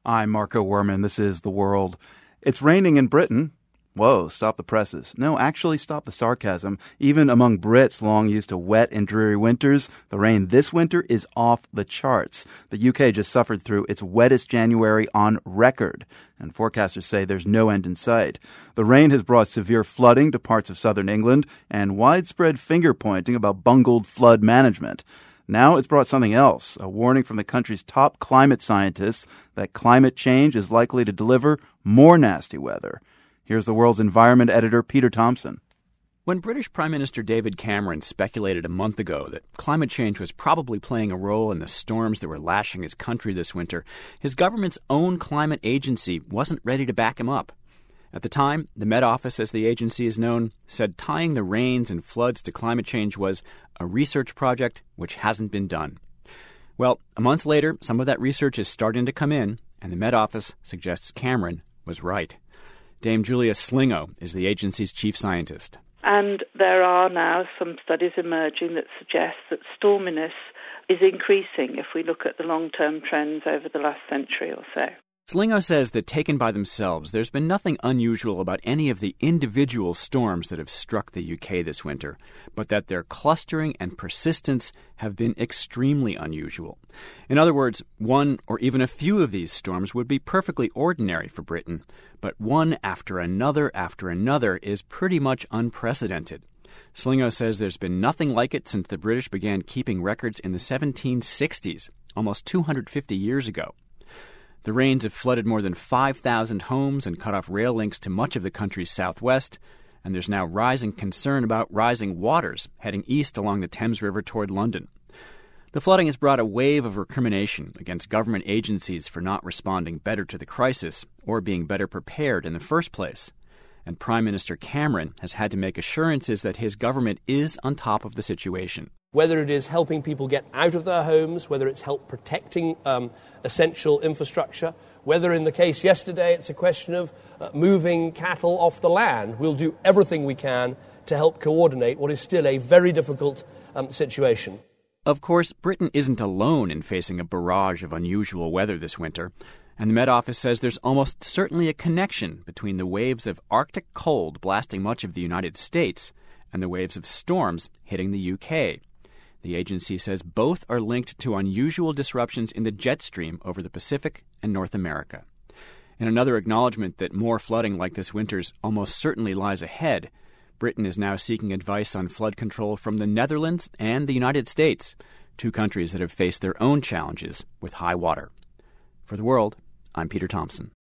I'm Marco Werman. This is The World. It's raining in Britain. Whoa, stop the presses. No, actually stop the sarcasm. Even among Brits long used to wet and dreary winters, the rain this winter is off the charts. The UK just suffered through its wettest January on record, and forecasters say there's no end in sight. The rain has brought severe flooding to parts of southern England and widespread finger-pointing about bungled flood management. Now it's brought something else, a warning from the country's top climate scientists that climate change is likely to deliver more nasty weather. Here's The World's environment editor, Peter Thompson. When British Prime Minister David Cameron speculated a month ago that climate change was probably playing a role in the storms that were lashing his country this winter, his government's own climate agency wasn't ready to back him up. At the time, the Met Office, as the agency is known, said tying the rains and floods to climate change was a research project which hasn't been done. Well, a month later, some of that research is starting to come in, and the Met Office suggests Cameron was right. Dame Julia Slingo is the agency's chief scientist. And there are now some studies emerging that suggest that storminess is increasing if we look at the long-term trends over the last century or so. Slingo says that taken by themselves, there's been nothing unusual about any of the individual storms that have struck the UK this winter, but that their clustering and persistence have been extremely unusual. In other words, one or even a few of these storms would be perfectly ordinary for Britain, but one after another is pretty much unprecedented. Slingo says there's been nothing like it since the British began keeping records in the 1760s, almost 250 years ago. The rains have flooded more than 5,000 homes and cut off rail links to much of the country's southwest, and there's now rising concern about rising waters heading east along the Thames River toward London. The flooding has brought a wave of recrimination against government agencies for not responding better to the crisis or being better prepared in the first place. And Prime Minister Cameron has had to make assurances that his government is on top of the situation. Whether it is helping people get out of their homes, whether it's help protecting essential infrastructure, whether in the case yesterday it's a question of moving cattle off the land, we'll do everything we can to help coordinate what is still a very difficult situation. Of course, Britain isn't alone in facing a barrage of unusual weather this winter, and the Met Office says there's almost certainly a connection between the waves of Arctic cold blasting much of the United States and the waves of storms hitting the UK. The agency says both are linked to unusual disruptions in the jet stream over the Pacific and North America. In another acknowledgement that more flooding like this winter's almost certainly lies ahead, Britain is now seeking advice on flood control from the Netherlands and the United States, two countries that have faced their own challenges with high water. For The World, I'm Peter Thompson.